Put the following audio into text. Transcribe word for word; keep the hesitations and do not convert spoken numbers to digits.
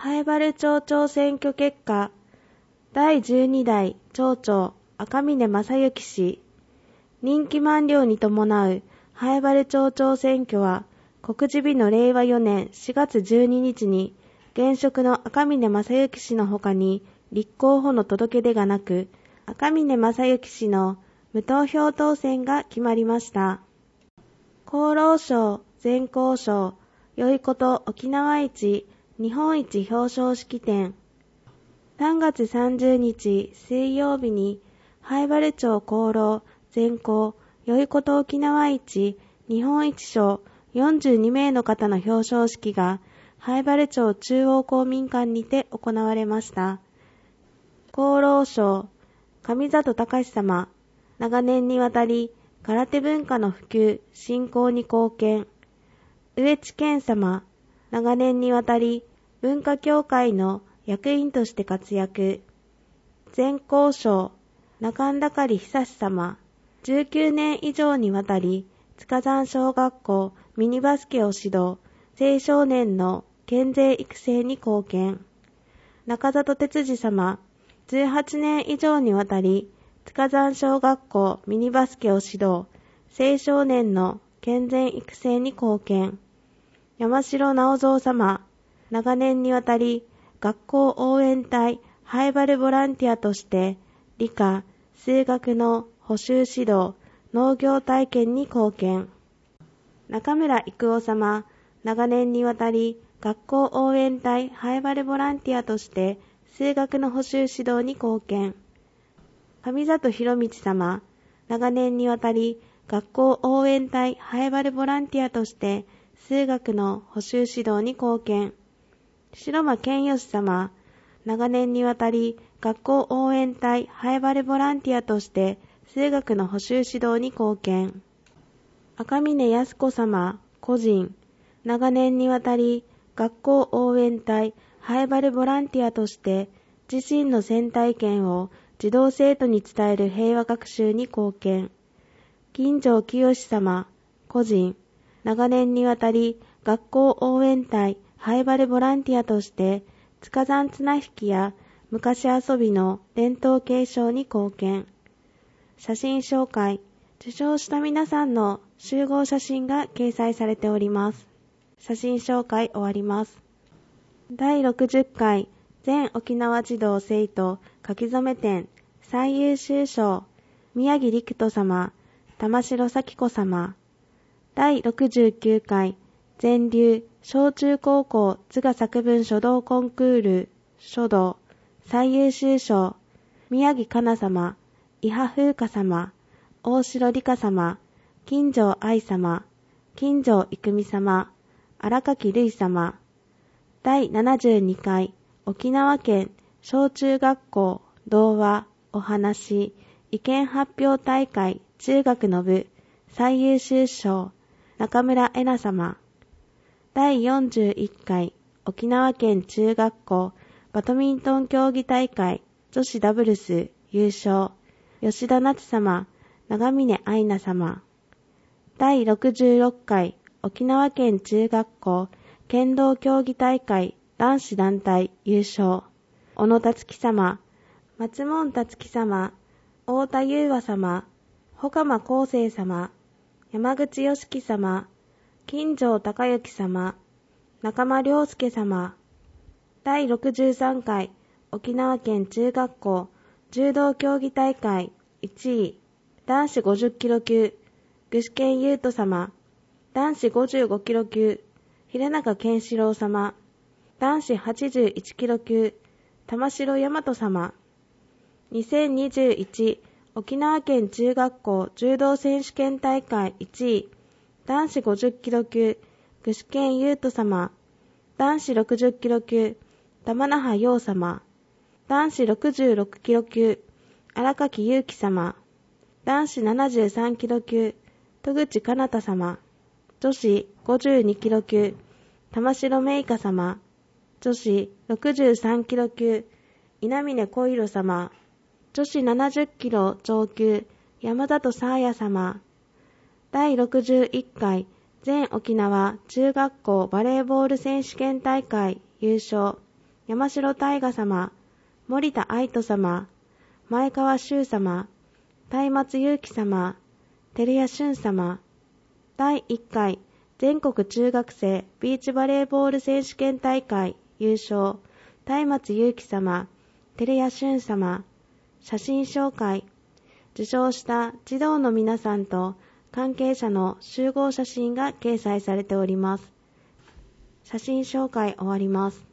南風原町長選挙結果、だいじゅうに代町長赤嶺正幸氏、任期満了に伴う南風原町長選挙は、告示日のれいわよねんしがつじゅうににちに、現職の赤嶺正幸氏の他に立候補の届け出がなく、赤嶺正幸氏の無投票当選が決まりました。厚労省全校賞よいこと沖縄一日本一表彰式典。さんがつさんじゅうにち水曜日に南風原町厚労全校よいこと沖縄一日本一賞よんじゅうにめいの方の表彰式が南風原町中央公民館にて行われました。厚労省上里隆様、長年にわたり空手文化の普及振興に貢献。上地健様、長年にわたり文化協会の役員として活躍。全校賞中んだかり久様、じゅうきゅうねん以上にわたり塚山小学校ミニバスケを指導、青少年の健全育成に貢献。中里哲司様、じゅうはちねん以上にわたり塚山小学校ミニバスケを指導、青少年の健全育成に貢献。山城直蔵様、長年にわたり学校応援隊南風原ボランティアとして理科、数学の補習指導、農業体験に貢献。中村育夫様、長年にわたり学校応援隊南風原ボランティアとして数学の補習指導に貢献。上里博道様、長年にわたり学校応援隊南風原ボランティアとして数学の補習指導に貢献。白間健義様、長年にわたり学校応援隊南風原ボランティアとして数学の補習指導に貢献。赤嶺康子様、個人、長年にわたり学校応援隊南風原ボランティアとして自身の戦体験を児童生徒に伝える平和学習に貢献。金城清様、個人、長年にわたり学校応援隊南風原ボランティアとして塚山綱引きや昔遊びの伝統継承に貢献。写真紹介、受賞した皆さんの集合写真が掲載されております。写真紹介終わります。だいろくじゅっかい全沖縄児童生徒書き初め展最優秀賞、宮城陸斗様、玉城咲子様。だいろくじゅうきゅうかい全流小中高校図画作文書道コンクール書道最優秀賞、宮城かな様、伊波風花様、大城理香様、金城愛様、金城育美様、荒垣瑠衣様。だいななじゅうにかい沖縄県小中学校童話お話意見発表大会中学の部最優秀賞、中村恵那様。だいよんじゅういっかい沖縄県中学校バドミントン競技大会女子ダブルス優勝、吉田夏様、長峰愛菜様。だいろくじゅうろっかい沖縄県中学校剣道競技大会男子団体優勝、小野達樹様、松門達樹様、太田優和様、保鎌康生様、山口良樹様、金城隆之様、中間良介様。だいろくじゅうさんかい沖縄県中学校柔道競技大会いちい男子ごじゅっキロ級具志堅優斗様、男子ごじゅうごキロ級平中健志郎様、男子はちじゅういちキロ級玉城大和様。にせんにじゅういち沖縄県中学校柔道選手権大会いちい男子ごじゅっキロ級具志堅優斗様、男子ろくじゅっキロ級玉那覇陽様、男子ろくじゅうろくキロ級荒垣優樹様、男子ななじゅうさんキロ級戸口かなた様、女子ごじゅうにキロ級玉城芽衣香様、女子ろくじゅうさんキロ級稲峰小色様、女子ななじゅっキロ超級山里沙彩様。だいろくじゅういっかい全沖縄中学校バレーボール選手権大会優勝、 山城大河様、森田愛斗様、前川修様、松松祐樹様、照屋俊様、だいいっかい全国中学生ビーチバレーボール選手権大会優勝、松松祐樹様、照屋俊様、写真紹介、受賞した児童の皆さんと関係者の集合写真が掲載されております。写真紹介終わります。